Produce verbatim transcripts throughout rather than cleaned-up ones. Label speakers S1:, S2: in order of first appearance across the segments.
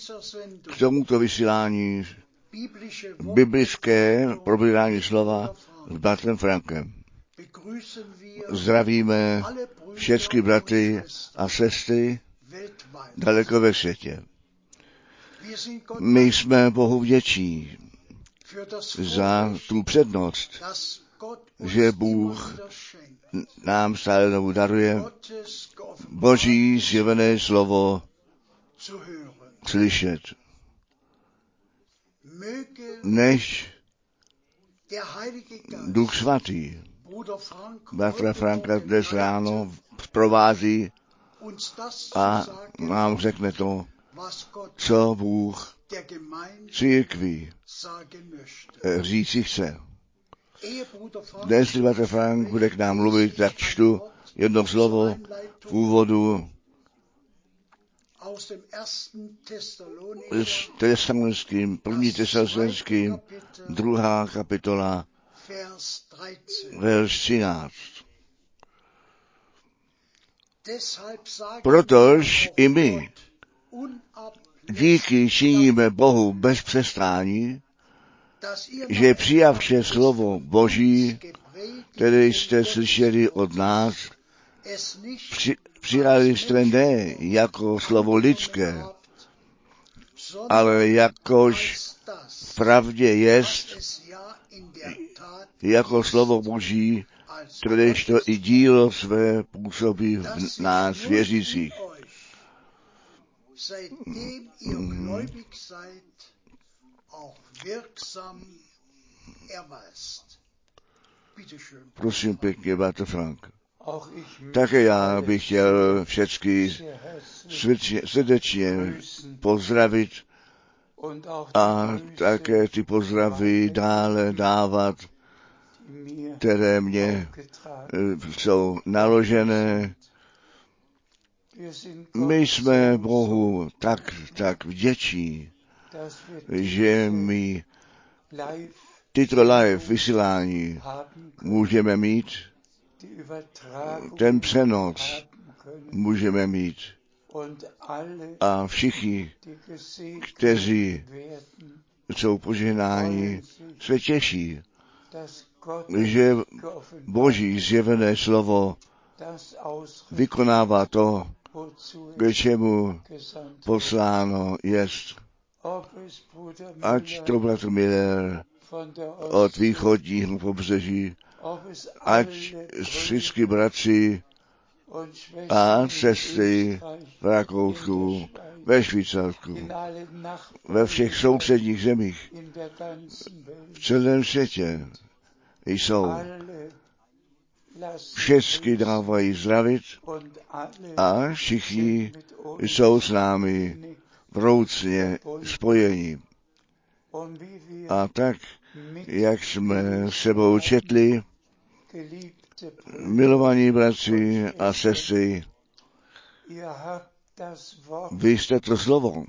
S1: k tomuto vysílání biblické probírání slova s bratrem Frankem. Zdravíme všechny bratry a sestry daleko ve světě. My jsme Bohu vděční za tu přednost, že Bůh nám stále znovu daruje Boží zjevené slovo slyšet. Než Duch Svatý bratra Franka dnes ráno provází a nám řekne to, co Bůh církvi říci chce. Dnes bratr Frank bude k nám mluvit, tak čtu jedno slovo v úvodu s tesalonickým, první tesalonickým, druhá kapitola, verš třináct. Protož i my díky činíme Bohu bez přestání, že přijavše slovo Boží, které jste slyšeli od nás, při, přijali jste ne jako slovo lidské, ale jakož v pravdě jest, jako slovo Boží, kteréž to i dílo své působí v nás věřících. Mm. Prosím pěkně, bratr Frank. Také já bych chtěl všechny srdečně pozdravit a také ty pozdravy dále dávat, které mě jsou naložené. My jsme Bohu tak, tak vděční, že my tyto live vysílání můžeme mít, ten přenos můžeme mít. A všichni, kteří jsou požehnáni, se těší, že Boží zjevené slovo vykonává to, k čemu posláno jest. Ať to bratr Miller od východního pobřeží, ať všichni bratři a sestry v Rakousku, ve Švýcarsku, ve všech sousedních zemích, v celém světě jsou. Všechny dávají zdravit a všichni jsou s námi vroucně spojení. A tak, jak jsme s sebou četli, milovaní bratři a sestry, vy jste to slovo,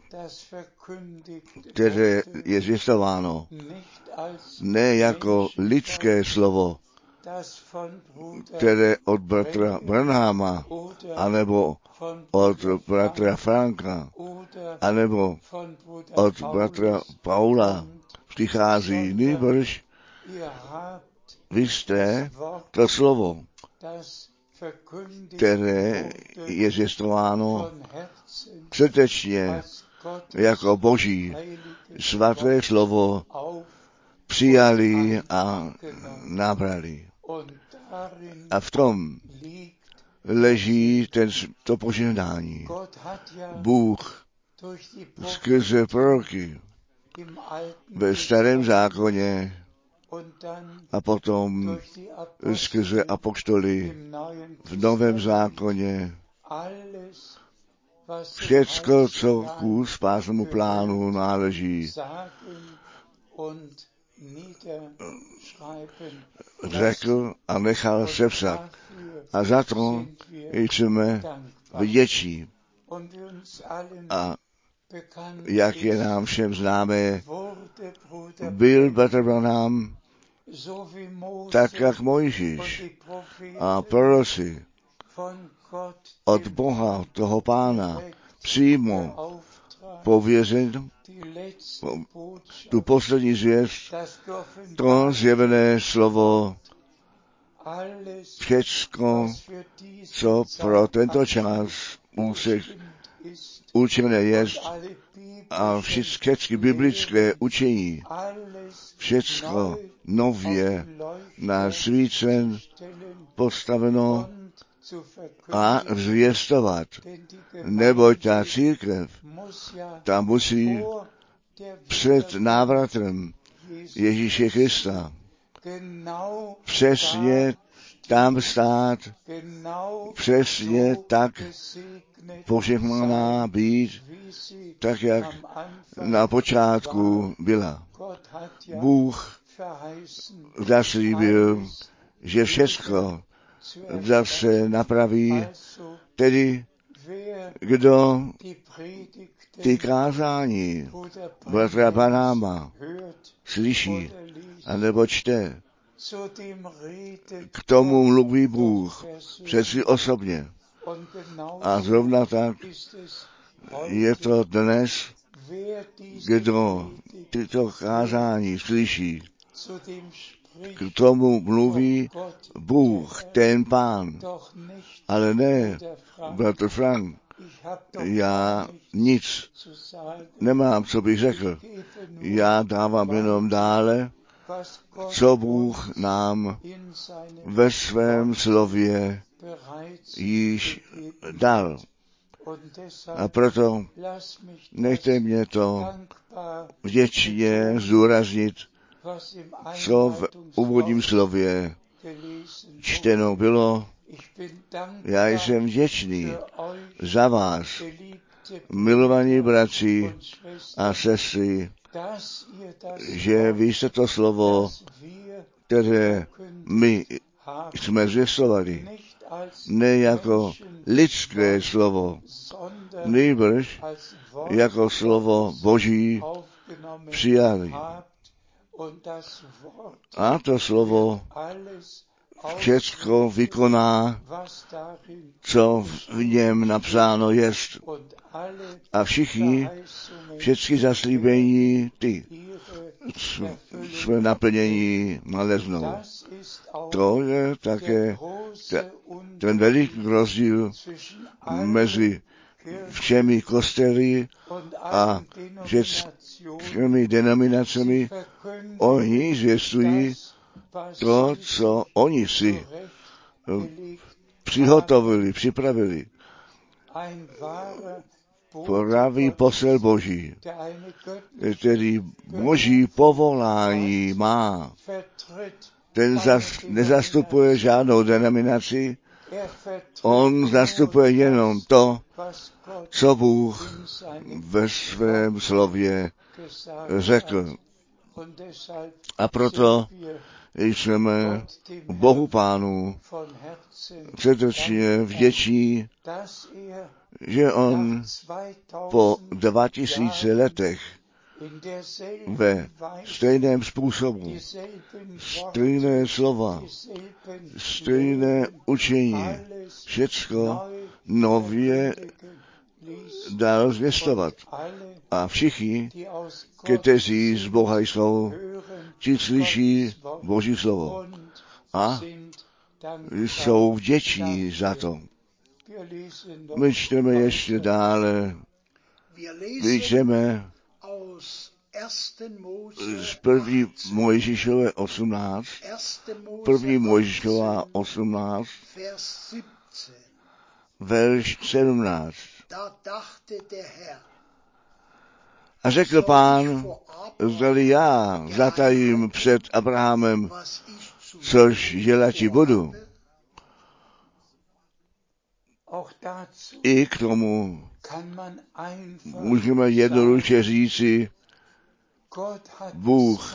S1: které je zvěstováno, ne jako lidské slovo, které od bratra Branhama, anebo od bratra Franka, anebo od bratra Paula přichází, nýbrž vy jste to slovo, které je zvěstováno srdečně jako Boží svaté slovo přijali a nabrali. A v tom leží ten, to požehnání. Bůh skrze proroky ve starém zákoně a potom skrze apoštoly v novém zákoně všecko, co ku spásnému plánu náleží, řekl a nechal sepsat. A za to jsme vděční. A jak je nám všem známé, byl bratr Branham tak, jak Mojžíš a proroci od Boha, toho Pána, přímo pověřit tu poslední zvěst, to zjevené slovo, všecko, co pro tento čas úsek určené je, a všechny biblické učení, všecko nově nasvícen, postaveno a zvěstovat. Neboť ta církev, ta musí před návratem Ježíše Krista přesně tam stát, přesně tak požehnaná být, tak jak na počátku byla. Bůh zaslíbil, že všechno zase napraví, tedy kdo ty kázání bratra Banáma slyší anebo čte, k tomu mluví Bůh přeci osobně. A zrovna tak je to dnes, kdo tyto kázání slyší. K tomu mluví Bůh, ten Pán. Ale ne, bratr Frank, já nic nemám, co bych řekl. Já dávám jenom dále, co Bůh nám ve svém slově již dal. A proto nechte mě to vděčně zdůraznit, co v úvodním slově čteno bylo. Já jsem vděčný za vás, milovaní bratři a sestry, že vy jste to slovo, které my jsme zvěstovali, ne jako lidské slovo, nýbrž jako slovo Boží přijali. A to slovo všecko vykoná, co v něm napsáno jest. A všichni, všechny zaslíbení, ty své naplnění naleznou. To je také ten veliký rozdíl mezi všemi kostely a všemi denominacemi. Oni zvěstují to, co oni si přihotovili, připravili. Pravý posel Boží, který Boží povolání má. Ten zas, nezastupuje žádnou denominaci, on zastupuje jenom to, co Bůh ve svém slově řekl. A proto jsme Bohu Pánu srdečně vděční, že on po dva tisíce letech ve stejném způsobu, stejné slova, stejné učení, všecko nově dal zvěstovat. A všichni, kteří z Boha jsou, ti slyší Boží slovo a jsou vděční za to. My čteme ještě dále, my čteme z první Mojžíšové osmnáct, první Mojžíšová osmnáct, verš sedmnáct. A řekl Pán, zdali já zatajím před Abrahamem, což dělati budu. I k tomu můžeme jednoduše říci, Bůh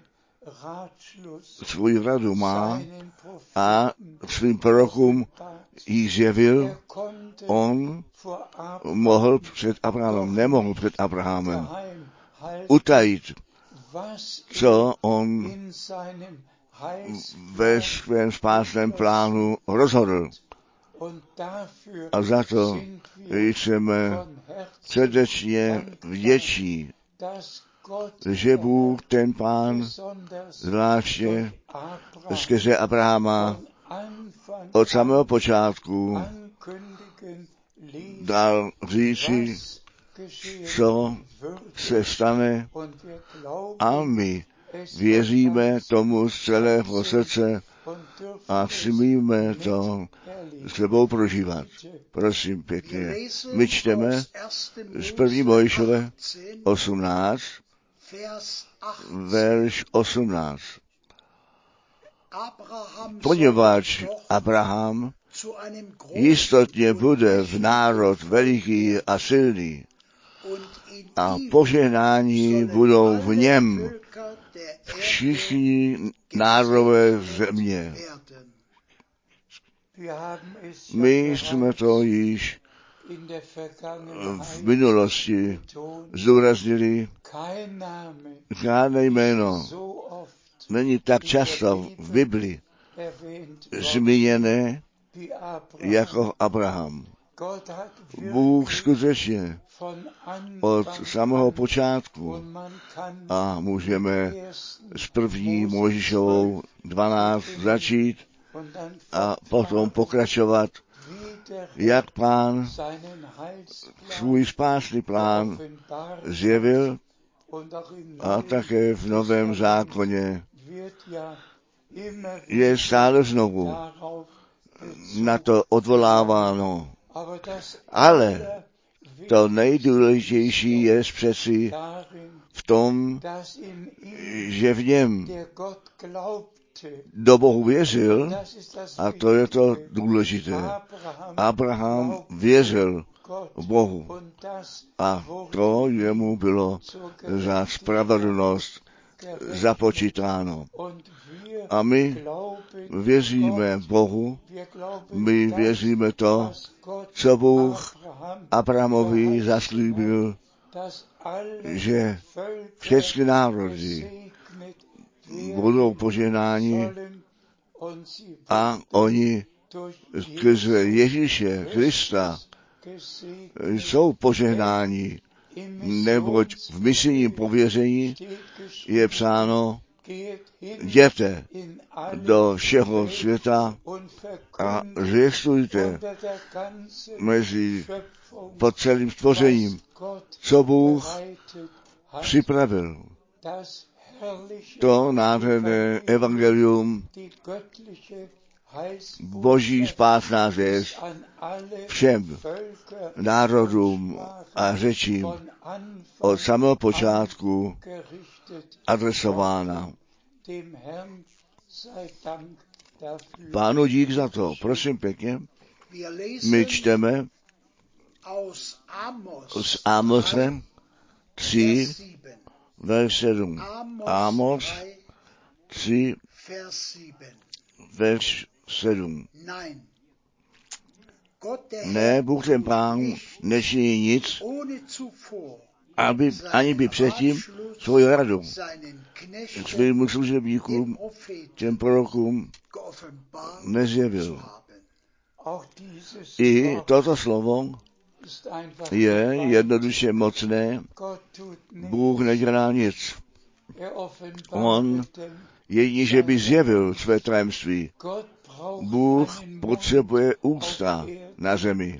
S1: svůj radu má a svým prorokům ji zjevil. On mohl před Abrahamem, nemohl před Abrahamem utajit, co on ve svém spásném plánu rozhodl. A za to jsme srdečně vděční, že Bůh, ten Pán, zvláště skrze Abrahama od samého počátku dal říci, co se stane, a my věříme tomu z celého srdce a smíme to s sebou prožívat. Prosím pěkně. My čteme z první Mojžíšove osmnáct, verš osmnáct. Poněvadž Abraham jistotně bude v národ veliký a silný a požehnání budou v něm všichni národové země. My jsme to již v minulosti zdůraznili. Žádné jméno není tak často v Bibli zmíněné jako Abraham. Bůh skutečně od samého počátku, a můžeme s první Mojžíšovou dvanáct začít a potom pokračovat, jak Pán svůj spásný plán zjevil, a také v Novém zákoně je stále znovu na to odvoláváno. Ale to nejdůležitější je přeci v tom, že v něm do Bohu věřil, a to je to důležité. Abraham věřil Bohu a to jemu bylo za spravedlnost započítáno. A my věříme Bohu, my věříme to, co Bůh Abrahamovi zaslíbil, že všechny národy budou požehnáni a oni skrze Ježíše Krista jsou požehnáni, neboť v misijním pověření je psáno: jděte do všeho světa a zvěstujte mezi pod celým stvořením, co Bůh připravil. To nádherné evangelium, Boží spásná zvěst všem národům a řečím od samého počátku adresována. Pánu dík za to. Prosím pěkně. My čteme z Amose tři, verš sedm. Amos tři, verš sedm. Ne, Bůh ten Pán nečiní nic, aby ani by předtím svoji radu svým služebníkům, těm prorokům, nezjevil. I toto slovo je jednoduše mocné. Bůh nedělá nic. On jedině, že by zjevil své tajemství. Bůh potřebuje ústa na zemi,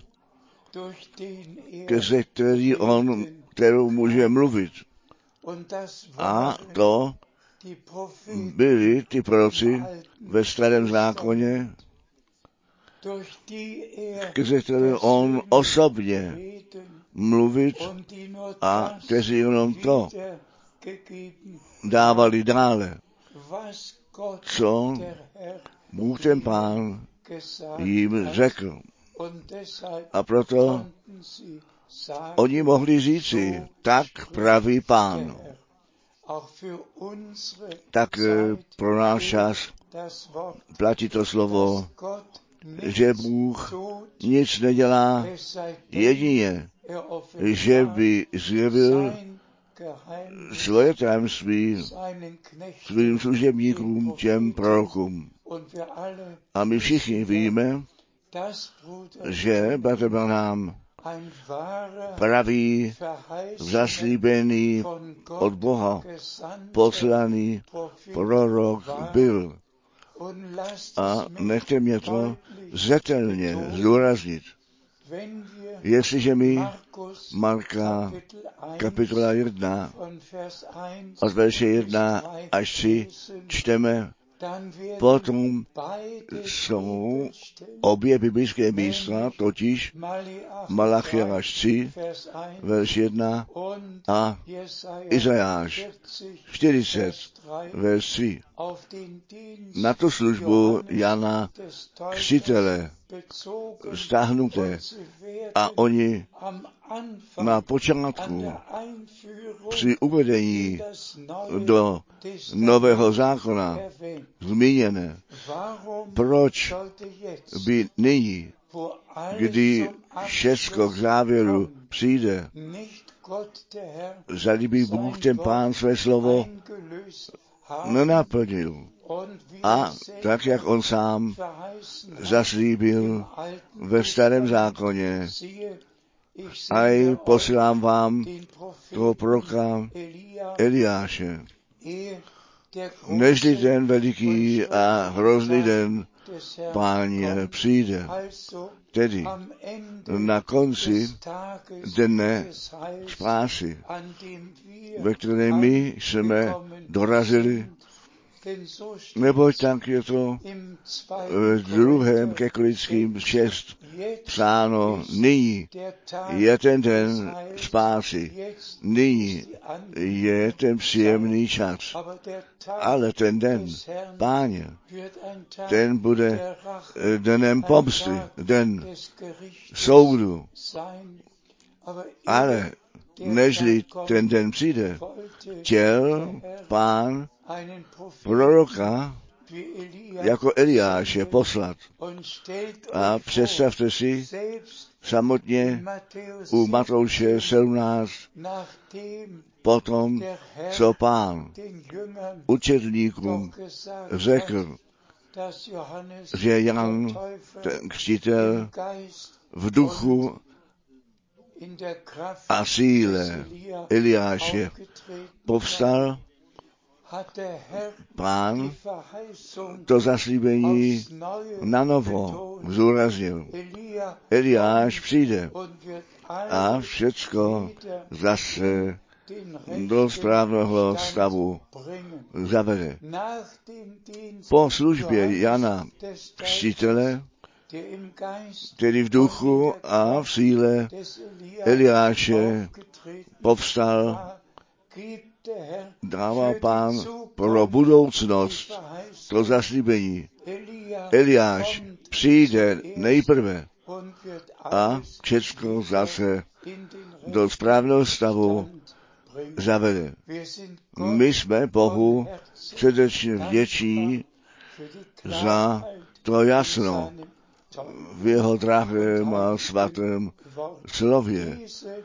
S1: skrze který on, kterou může mluvit. A to byli ty proroci ve Starém zákoně, skrze které on osobně mluvit a kteří jenom to dávali dále, co Bůh ten Pán jim řekl. A proto oni mohli říci, tak praví Pán. Tak pro náš čas platí to slovo, že Bůh nic nedělá, jedině, že by zjevil svoje tajemství svým služebníkům, těm prorokům. A my všichni víme, že bratr Branham pravý, zaslíbený od Boha, poslaný prorok byl. A nechte mě to zřetelně zdůraznit. Jestliže my Marka kapitola jedna od verše jedna až tři čteme, potom jsou obě biblické místa, totiž Malachiáš tři, verš jedna a Izajáš čtyřicet, verš tři. Na tu službu Jana Křtitele stáhnuté a oni na počátku při uvedení do nového zákona zmíněné. Proč by nyní, kdy všecko k závěru přijde, zalíbí Bůh ten Pán své slovo nenaplnil. A tak, jak on sám zaslíbil ve starém zákoně, a posílám vám toho proroka Eliáše, nežli ten veliký a hrozný den Páně přijde. Tedy na konci dne spásy, ve kterém my jsme dorazili, neboť tak je to v druhém ke Korinským šest psáno, nyní je ten den spásy, nyní je ten příjemný čas, ale ten den Páně, ten bude dnem pomsty, den soudu, ale nežli ten den přijde, chtěl Pán proroka jako Eliáše poslat. A představte si samotně u Matouše sedmnáct, potom, co Pán učedníkům řekl, že Jan, ten křtitel, v duchu a síle Eliáše povstal, Pán to zaslíbení na novo zúraznil. Eliáš přijde a všecko zase do správného stavu zavede. Po službě Jana Křtitele, tedy v duchu a v síle Eliáše povstal, dává Pán pro budoucnost to zaslíbení. Eliáš přijde nejprve a všecko zase do správného stavu zavede. My jsme Bohu srdečně vděční za to jasno v jeho drahém a svatém slově.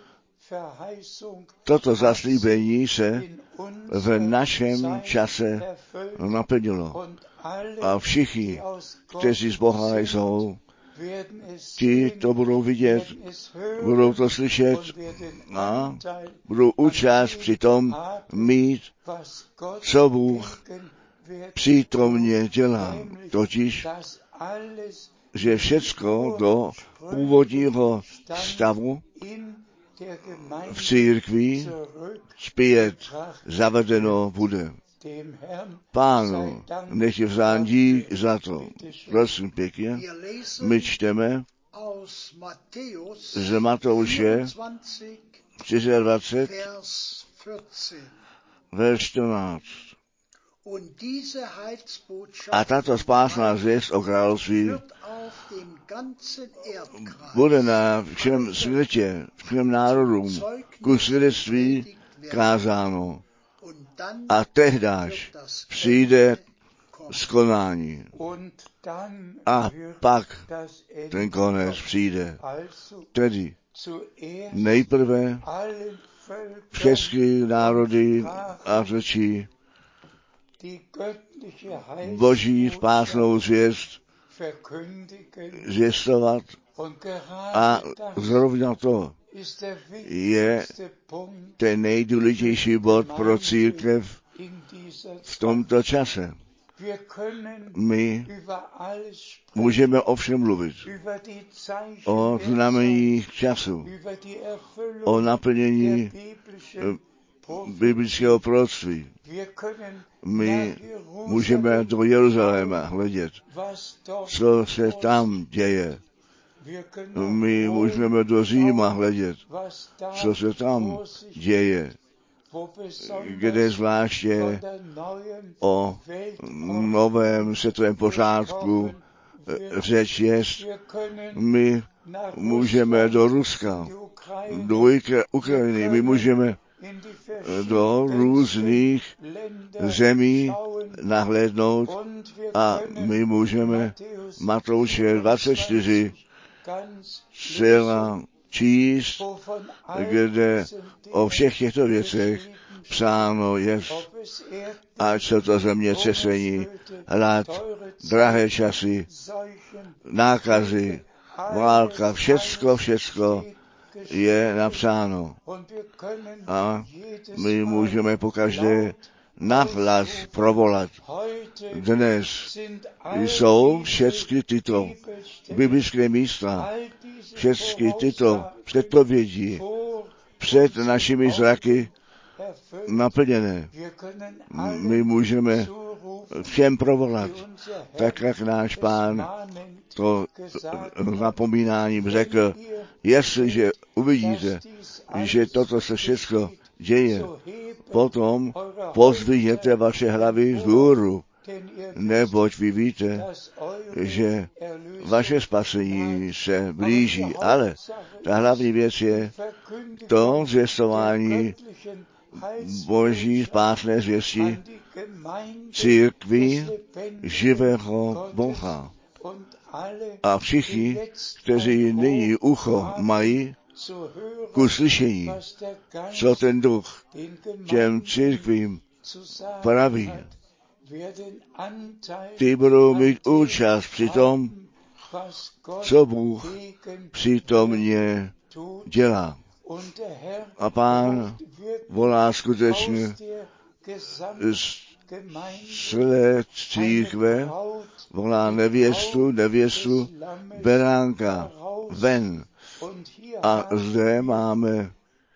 S1: Toto zaslíbení se v našem čase naplnilo. A všichni, kteří z Boha jsou, ti to budou vidět, budou to slyšet a budou účast při tom mít, co Bůh přítomně dělá. Totiž, že všecko do původního stavu v církvi zpět zavedeno bude. Pánu nech je vzdán dík za to. Prosím pěkně, my čteme z Matouše dvacet čtyři, verš čtrnáct. A tato spásná zvěst o království bude na všem světě, všem národům ku svědectví kázáno. A tehdáž přijde skonání. A pak ten konec přijde. Tedy nejprve všechny národy a řeči Boží spásnou zvěst zvěstovat. A zrovna to je ten nejdůležitější bod pro církev v tomto čase. My můžeme ovšem mluvit o znameních času, o naplnění biblického proroctví. My můžeme do Jeruzaléma hledět, co se tam děje. My můžeme do Říma hledět, co se tam děje, kde zvláště o novém světovém pořádku řeč jest. My můžeme do Ruska, do Ukrajiny, my můžeme do různých zemí nahlédnout a my můžeme Matouše dvacet čtyři celá číst, kde o všech těchto věcech psáno je, ať jsou to zemětřesení, hlad, drahé časy, nákazy, válka, všecko, všecko je napsáno. A my můžeme pokaždé nahlas provolat. Dnes jsou všechny tyto biblické místa, všechny tyto předpovědi před našimi zraky naplněné. My můžeme všem provolat, tak jak náš Pán to napomínáním řekl, jestliže uvidíte, že toto se všechno děje, potom pozdvihněte vaše hlavy vzhůru, neboť vy víte, že vaše spasení se blíží. Ale ta hlavní věc je to zvěstování Boží spásné zvěsti církvi živého Boha. A všichni, kteří nyní ucho mají k uslyšení, co ten duch těm církvím praví, ty budou mít účast při tom, co Bůh přítomně dělá. A Pán volá skutečně z celé církve, volá nevěstu, nevěstu beránka ven. A zde máme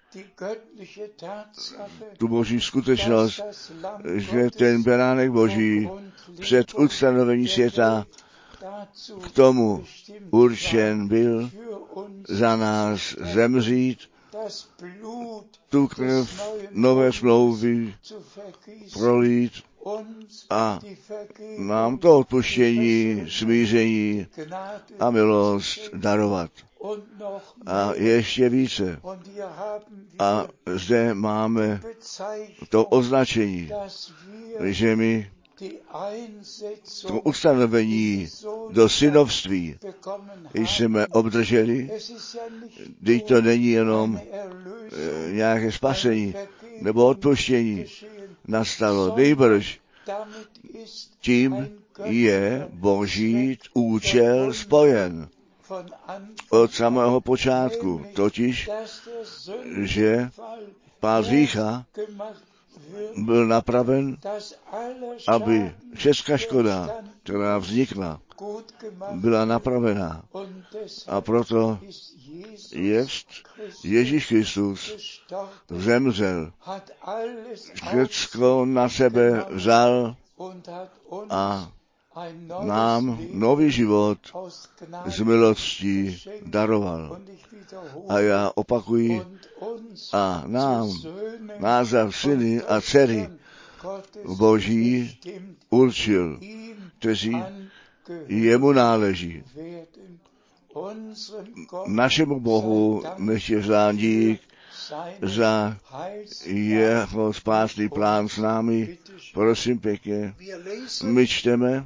S1: tu boží skutečnost, že ten beránek boží před ustanovením světa k tomu určen byl za nás zemřít, tu krev nové smlouvy prolít a nám to odpuštění, smíření a milost darovat. A ještě více. A zde máme to označení, že my to ustanovení do synovství jsme obdrželi, když to není jenom e, nějaké spasení nebo odpuštění nastalo. Nejbrž tím je Boží účel spojen od samého počátku, totiž, že pád hřícha byl napraven, aby všechna škoda, která vznikla, byla napravená. A proto jest Ježíš Kristus zemřel, všecko na sebe vzal a nám nový život z milostí daroval. A já opakuji, a nám, nás za syny a dcery Boží určil, kteří jemu náleží. Našemu Bohu nech je vzdán dík za jeho spásný plán s námi. Prosím pěkně, my čteme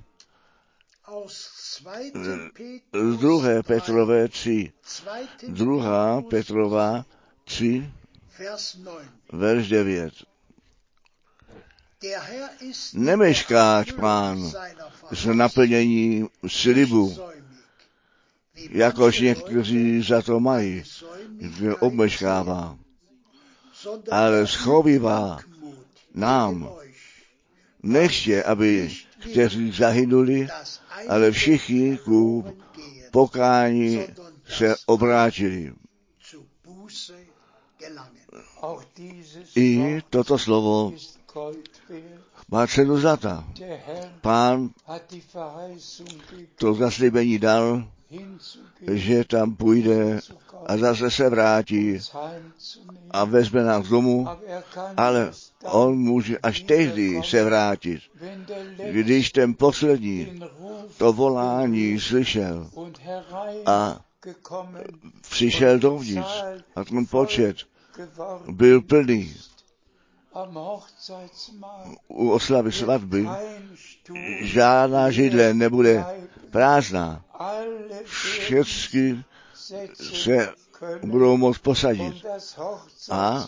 S1: z druhé Petrové tři. Druhá Petrova tři, verš devět. Nemeškáč Pán s naplněním slibu, jakož někteří za to mají, že obmeškává, ale schovívá nám. Nechce, aby kteří zahynuli, ale všichni ku pokání se obrátili. I toto slovo má cenu zlata. Pán to zaslíbení dal, že tam půjde a zase se vrátí a vezme nás domů, ale on může až tehdy se vrátit, když ten poslední to volání slyšel a přišel dovnitř a ten počet byl plný. U oslavy svatby žádná židle nebude prázdná. Všechny se budou moct posadit a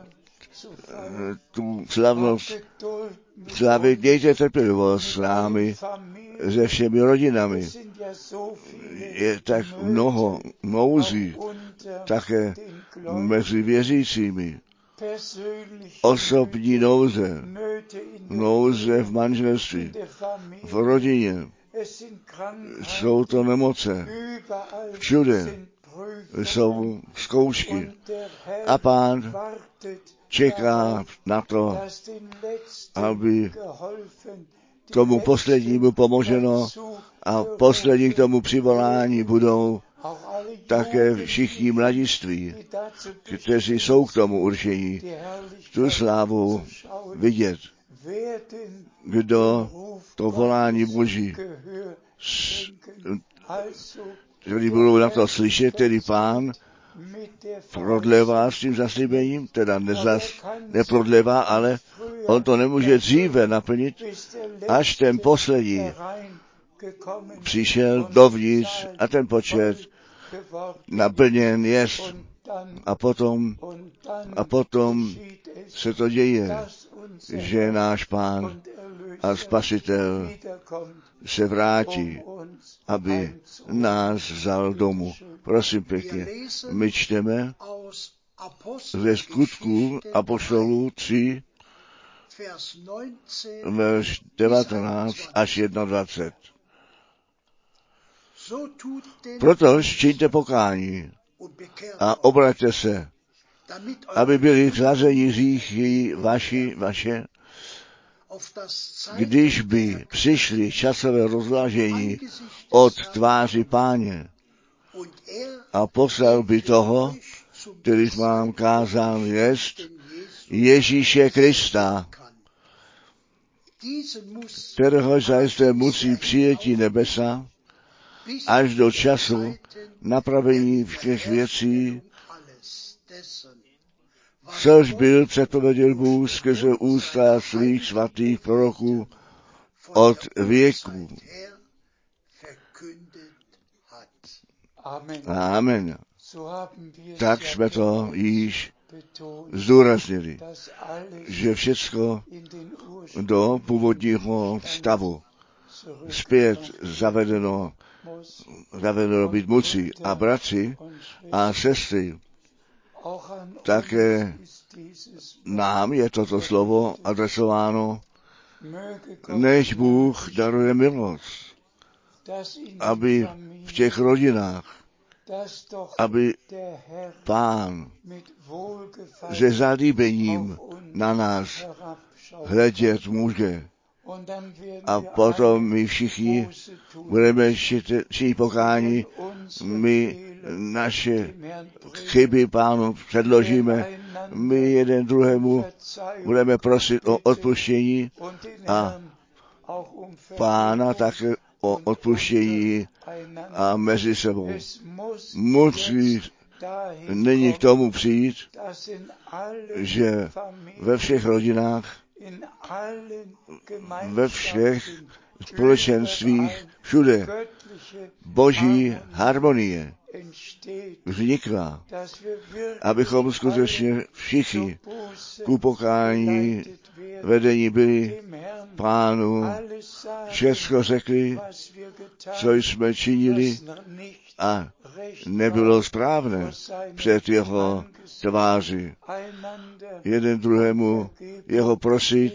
S1: tu slavnost slavit. Mějte trpělivost s námi, se všemi rodinami. Je tak mnoho nouzí také mezi věřícími. Osobní nouze, nouze v manželství, v rodině. Jsou to nemoce. Všude jsou zkoušky. A Pán čeká na to, aby tomu poslednímu pomoženo a poslední k tomu přivolání budou také všichni mladiství, kteří jsou k tomu určení, tu slávu vidět. Kdo to volání Boží, kteří budou na to slyšet, tedy Pán prodlevá s tím zaslíbením, teda nezas, neprodlevá, ale on to nemůže dříve naplnit, až ten poslední přišel dovnitř a ten počet naplněn jest. A potom, a potom se to děje, že náš Pán a Spasitel se vrátí, aby nás vzal domů. Prosím pěkně, my čteme ze Skutků apoštolů tři, verš devatenáct až dvacet jedna. Proto čiňte pokání a obraťte se, aby byli zlazeni hříchy vaši, vaše, když by přišli časové rozvážení od tváři Páně a poslal by toho, který vám kázán jest, Ježíše Krista, kterého zajisté musí přijetí nebesa až do času napravení všech věcí, což byl předpověděl Bůh skrze ústa svých svatých proroků od věků. Amen. Tak jsme to již zdůraznili, že všecko do původního stavu zpět zavedeno, zavedeno být musí. A bratři a sestry, také nám je toto slovo adresováno, než Bůh daruje milost, aby v těch rodinách, aby Pán se zalíbením na nás hledět může. A potom my všichni budeme činit pokání, my naše chyby Pánu předložíme, my jeden druhému budeme prosit o odpuštění a Pána také o odpuštění a mezi sebou. Musí nyní k tomu přijít, že ve všech rodinách, ve všech společenstvích, všude boží harmonie vznikla, abychom skutečně všichni ku pokání vedení byli Pánu, všecko řekli, co jsme činili a nebylo správné před jeho tváři. Jeden druhému jeho prosit,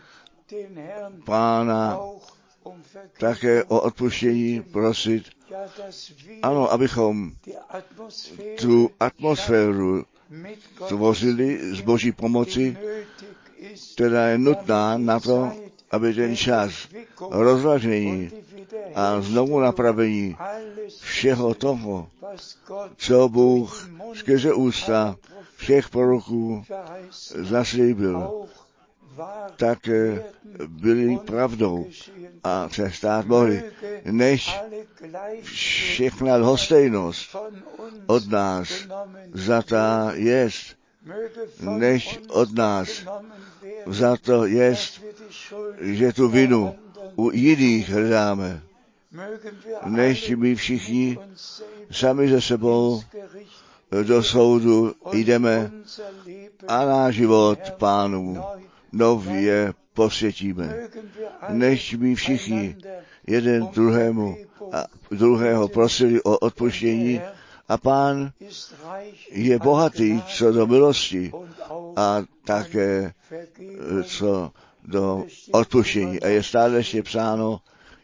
S1: Pána také o odpuštění prosit. Ano, abychom tu atmosféru tvořili z Boží pomoci, která je nutná na to, aby ten čas rozvažení a znovu napravení všeho toho, co Bůh skrze ústa všech proroků zaslíbil, tak byly pravdou a se stát mohly, než všechna lhostejnost od nás zatá jest, než od nás za to jest, že tu vinu u jiných hledáme, než my všichni sami ze sebou do soudu jdeme a náš život Pánu nově posvětíme, než my všichni jeden druhému a druhého prosili o odpuštění a Pán je bohatý co do milosti a také co do odpuštění. A je stále ještě psáno,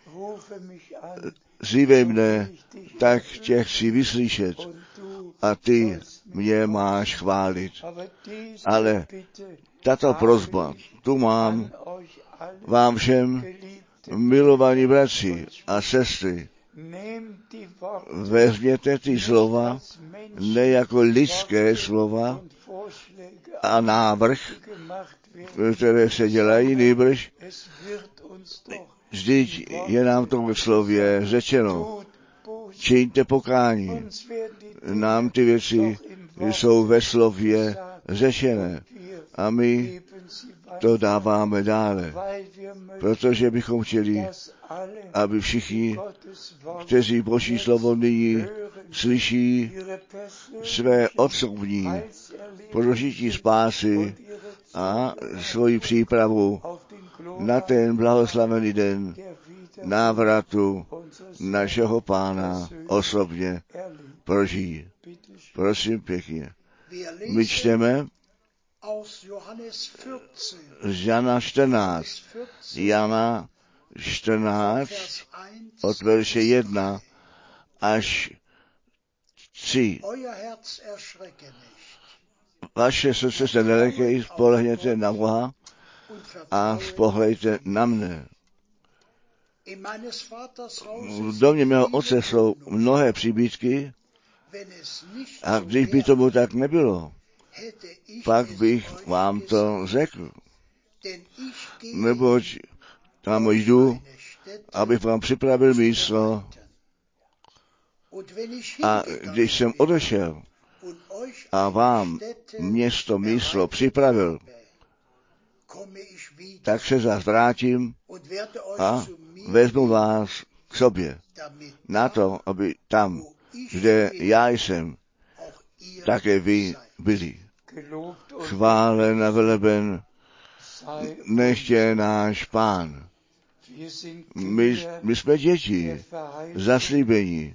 S1: zívej mne, tak tě chci vyslyšet a ty mě máš chválit. Ale tato prosba, tu mám vám všem, milovaní bratři a sestry, vezměte ty slova ne jako lidské slova a návrh, které se dělají, nýbrž vždyť je nám to ve slově řečeno. Čiňte pokání. Nám ty věci jsou ve slově řečené a my to dáváme dále, protože bychom chtěli, aby všichni, kteří Boží slovo nyní slyší, své osobní prožití spásy a svoji přípravu na ten blahoslavený den návratu našeho Pána osobně prožijí. Prosím pěkně. My čteme z Jana čtrnáct. Jana čtrnáct od verše jedna až tři. Vaše srdce se nelekej, spolehněte na Boha a spohlejte na mne. V domě mého otce jsou mnohé příbytky a když by tomu tak nebylo, pak bych vám to řekl. Neboť tam jdu, abych vám připravil místo a když jsem odešel a vám město místo připravil, tak se zas vrátím a vezmu vás k sobě na to, aby tam, kde já jsem, také vy byli. Chválen a veleben nechtě náš Pán. My, my jsme děti, zaslíbení.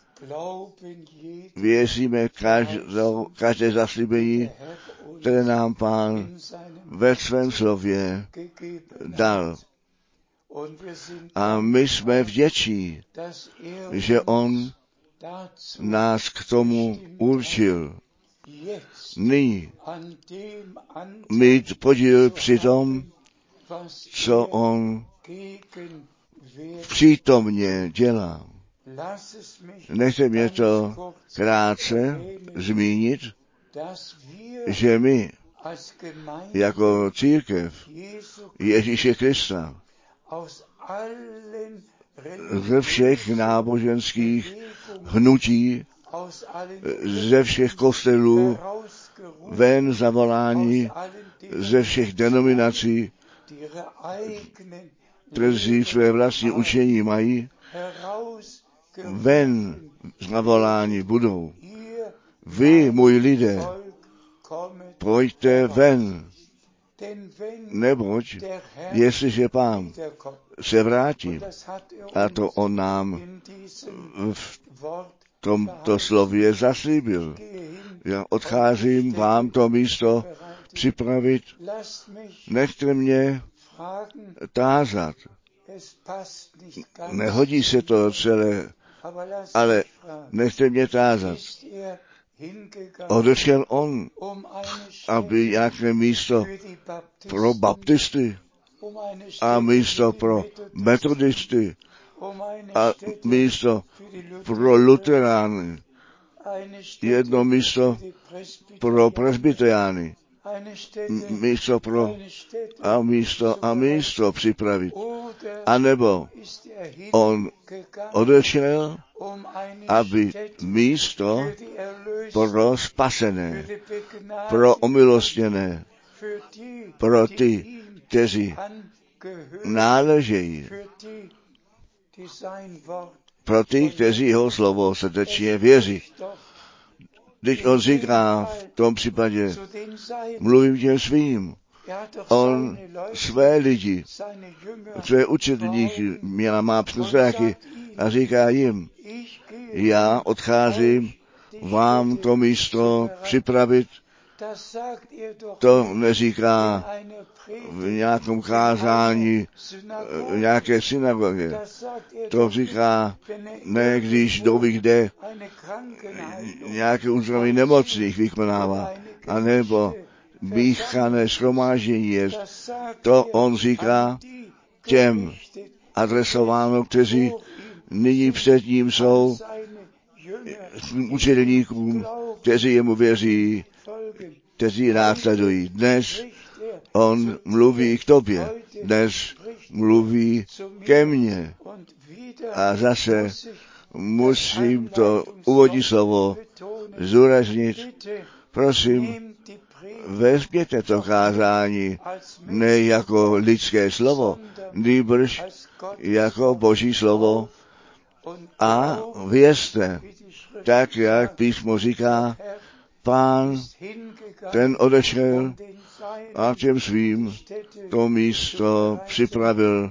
S1: Věříme každou, každé zaslíbení, které nám Pán ve svém slově dal. A my jsme vděční, že On nás k tomu určil. Nyní mít podíl při tom, co On přítomně dělá. Nechte mě to krátce zmínit, že my jako církev Ježíše Krista ze všech náboženských hnutí, ze všech kostelů, ven zavolání, ze všech denominací, kteří své vlastní učení mají, ven zavoláni budou. Vy, můj lidé, pojďte ven, neboť jestliže Pán se vrátí, a to on nám v tomto slově zaslíbil. Já odcházím vám to místo připravit, nechte mě tázat. Nehodí se to celé, ale nechte mě tázat. Odešel on, aby nějaké místo pro baptisty a místo pro metodisty a místo pro luterány, jedno místo pro presbyteriány, místo pro a místo a místo připravit. A nebo on odešel, aby místo pro spasené, pro omilostněné, pro ty, kteří náležejí, pro ty, kteří jeho slovo srdečně věří. Když on říká v tom případě, mluvím těm svým, on své lidi, své učedníky měla má přizráky a říká jim, já odcházím vám to místo připravit. To neříká v nějakém kázání, v nějaké synagoge. To říká, ne když doby kde nějaké uzdravení nemocných vykonává, anebo míchané shromáždění je. To on říká těm adresováno, kteří nyní před ním jsou, učedníkům, kteří jemu věří, kteří následují. Dnes on mluví k tobě, dnes mluví ke mně. A zase musím to úvodní slovo zúraznit. Prosím, vezměte to kázání ne jako lidské slovo, nýbrž jako Boží slovo a věřte, tak jak písmo říká, Pán ten odešel a těm svým to místo připravil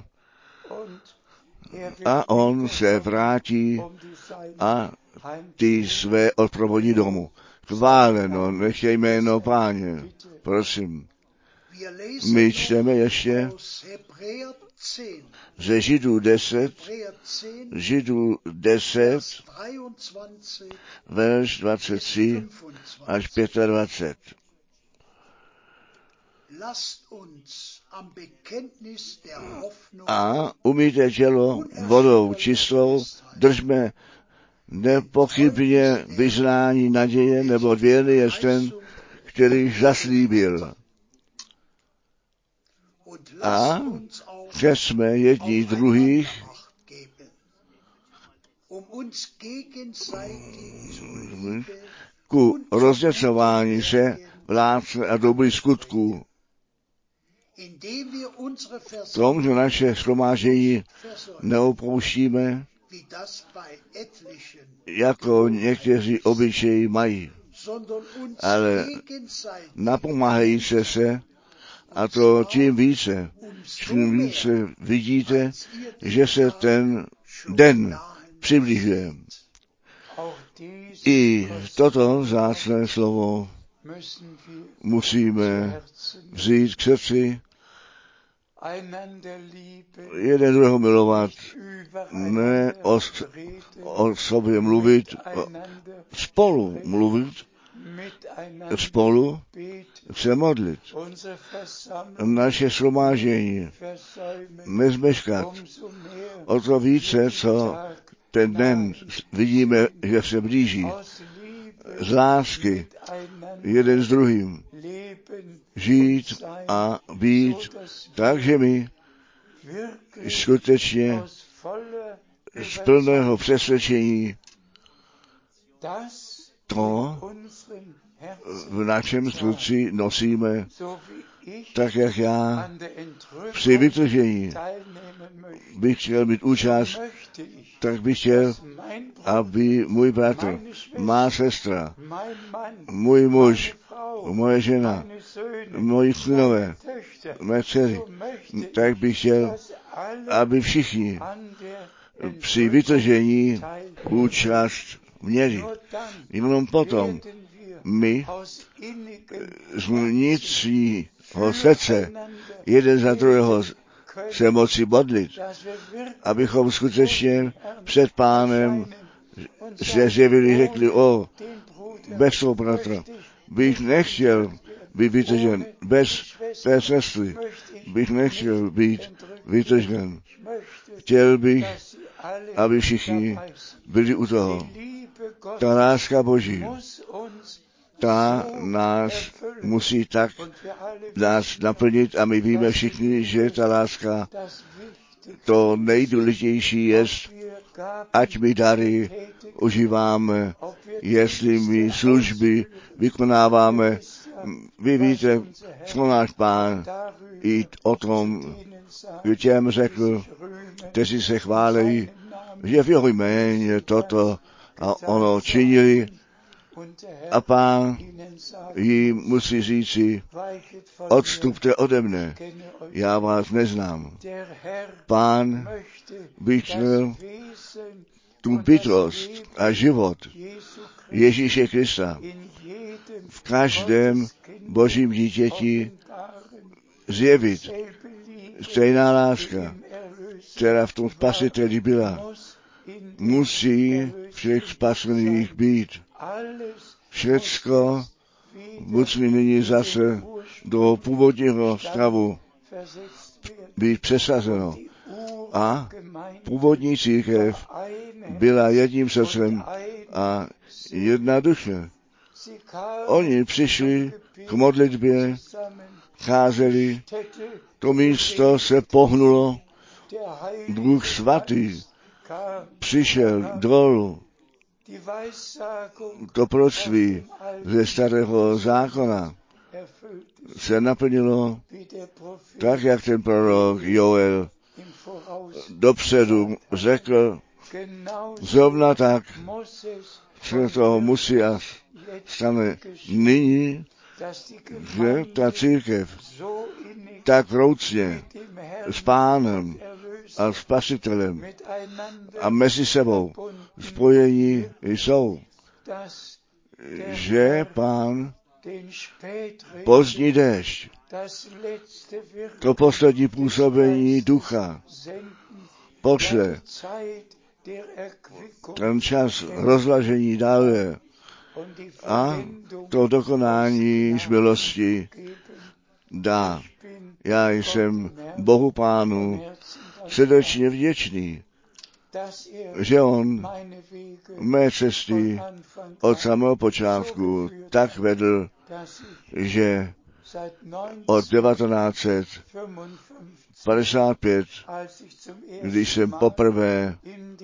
S1: a on se vrátí a ty své odprovodí domů. Chváleno, nech je jméno Páně, prosím. My čteme ještě ze Židů deset, Židů deset, verš dvacet tři až dvacet pět. A umýjte tělo vodou čistou, držme nepochybně vyznání naděje, nebo věrný je ten, který zaslíbil. A česme jedni druhých ku rozděcování se v lásce a dobrých skutků. Tom, že naše shromáždění neopouštíme, jako někteří obyčeji mají, ale napomáhají se se, a to tím více, čím více vidíte, že se ten den přibližuje. I toto vzácné slovo musíme vzít k srdci, jeden druhého milovat, ne o, o sobě mluvit, o, spolu mluvit, spolu se modlit. Naše shromáždění nezmeškat. O to více, co ten den vidíme, že se blíží. Z lásky jeden s druhým žít a být, takže my skutečně z plného přesvědčení to v našem srdci nosíme, tak jak já při vytržení bych chtěl mít účast, tak bych chtěl, aby můj bratr, má sestra, můj muž, moje žena, moji synové, mé dcery, tak bych chtěl, aby všichni při vytržení účast měli. Jenom potom my z vnitřního srdce jeden za druhého se moci modlit, abychom skutečně před Pánem se zjevili, řekli, o, bez toho bratra bych nechtěl být vytržen, bez té sestry bych nechtěl být vytržen. Chtěl bych, aby všichni byli u toho. Ta láska Boží, ta nás musí tak nás naplnit a my víme všichni, že ta láska, to nejdůležitější je, ať my dary užíváme, jestli my služby vykonáváme. Vy víte, co náš Pán i o tom těm řekl, kteří se chválí, že v jeho jméně toto a ono činili, a Pán jim musí říci, odstupte ode mne, já vás neznám. Pán by chtěl tu bytost a život Ježíše Krista v každém Božím dítěti zjevit. Stejná láska, která v tom spasiteli byla, musí všech spasených být. Všecko musí nyní zase do původního stavu být přesazeno. A původní církev byla jedním srdcem a jedna duše. Oni přišli k modlitbě, cházeli, to místo se pohnulo, Duch svatý přišel dolů. To proroctví ze starého zákona se naplnilo tak, jak ten prorok Joel dopředu řekl, zrovna tak se toho musí a stane nyní, že ta církev tak vroucně s Pánem a Spasitelem a mezi sebou spojení jsou, že Pán pozdní déšť, to poslední působení ducha, pošle, ten čas rozlažení dále a to dokonání z milosti dá. Já jsem Bohu Pánu srdečně vděčný, že on mé cesty od samého počátku tak vedl, že od devatenáct set padesát pět, když jsem poprvé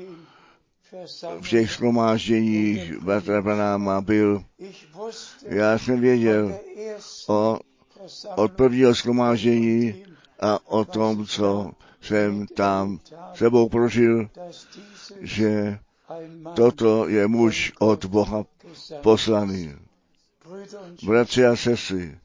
S1: v těch shromážděních bratra Branáma byl, já jsem věděl o, od prvního shromáždění a o tom, co jsem tam sebou prožil, že toto je muž od Boha poslaný. Bratři a sestry,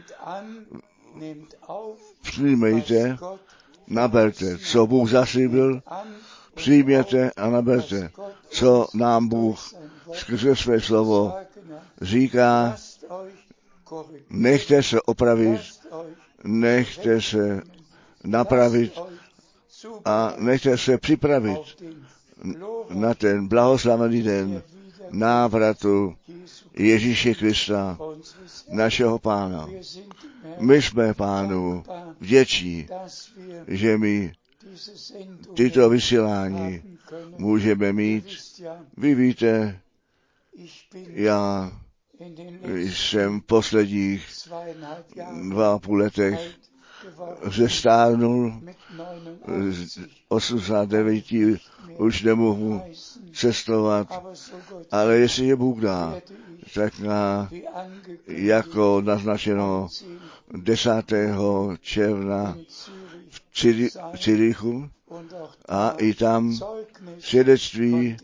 S1: přijmejte, naberte, co Bůh zaslíbil, přijměte a naberte, co nám Bůh skrze své slovo říká, nechte se opravit, nechte se napravit a nechte se připravit na ten blahoslavený den návratu Ježíše Krista, našeho Pána. My jsme Pánu vděční, že my tyto vysílání můžeme mít. Vy víte, já jsem v posledních dva a půl letech zestárnul, osmdesát devět už nemohu cestovat, ale jestliže Bůh dá, tak na, jako naznačeno desátého června v Cirichu a i tam svědectví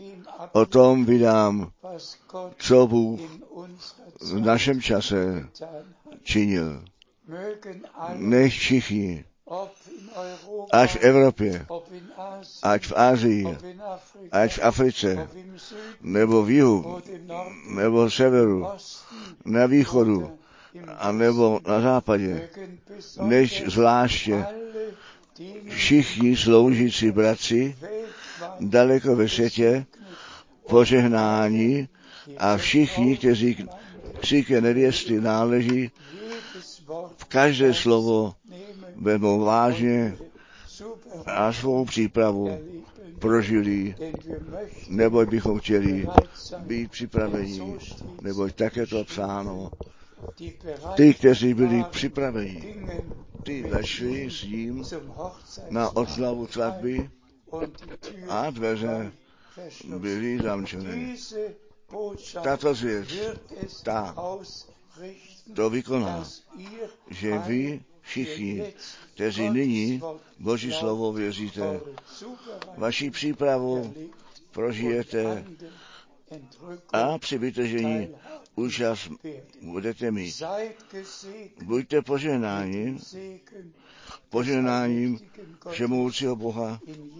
S1: o tom vydám, co Bůh v našem čase činil. Nech všichni, ať v Evropě, ať v Asii, ať v Africe, nebo v jihu, nebo v severu, na východu, a nebo na západě, než zvláště všichni sloužící bratři daleko ve světě požehnání a všichni, kteří kříke nevěsty náleží, v každé slovo vezmou vážně a svou přípravu prožili, neboť bychom chtěli být připraveni, neboť tak je to psáno. Ty, kteří byli připraveni, ty vešli s ním na oslavu svatby a dveře byly zamčeny. Tato zvěst, ta to vykoná, že vy všichni, kteří nyní Boží slovo věříte, vaši přípravu prožijete a při vytržení účast budete mít. Buďte požehnáni, požehnáním všemohoucího Boha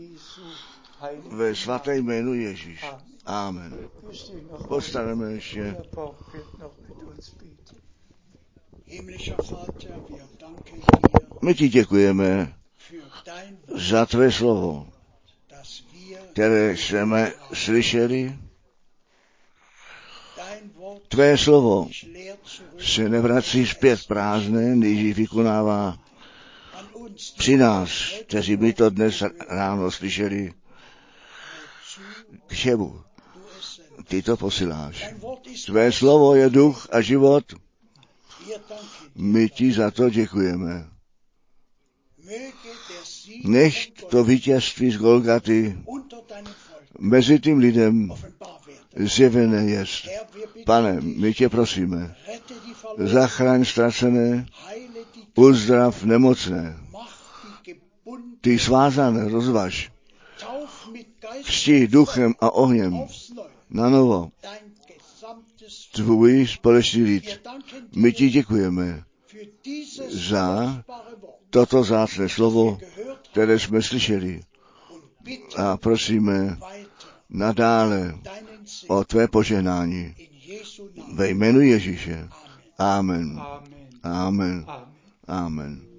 S1: ve svaté jménu Ježíš. Amen. Postaneme ještě. My ti děkujeme za tvé slovo, které jsme slyšeli. Tvé slovo se nevrací zpět prázdné, když vykonává při nás, kteří by to dnes ráno slyšeli. K čemu ty to posíláš? Tvé slovo je duch a život. My ti za to děkujeme. Nech to vítězství z Golgaty mezi tím lidem zjevené jest. Pane, my tě prosíme, zachraň ztracené, uzdrav nemocné, ty svázané rozvaž, křti duchem a ohněm na novo tvůj společný lid. My ti děkujeme za toto vzácné slovo, které jsme slyšeli, a prosíme nadále o tvé požehnání ve jménu Ježíše. Amen. Amen. Amen.